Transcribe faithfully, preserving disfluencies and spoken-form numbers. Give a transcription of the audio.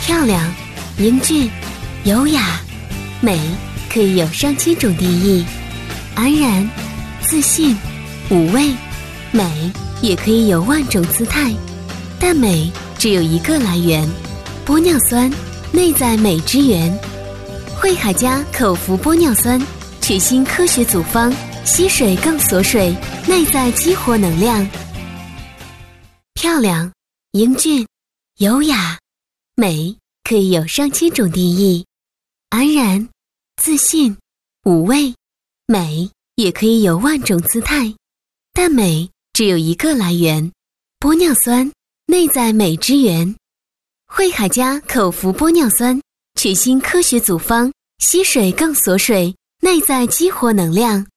漂亮、英俊、优雅、美可以有上千种定义，安然、自信、无畏，美也可以有万种姿态，但美只有一个来源，玻尿酸，内在美之源。惠海家口服玻尿酸，全新科学组方，吸水更锁水，内在激活能量。漂亮、英俊、优雅、美可以有上千种定义，安然、自信、无畏，美也可以有万种姿态，但美只有一个来源，玻尿酸，内在美之源。惠海家口服玻尿酸，全新科学组方，吸水更锁水，内在激活能量。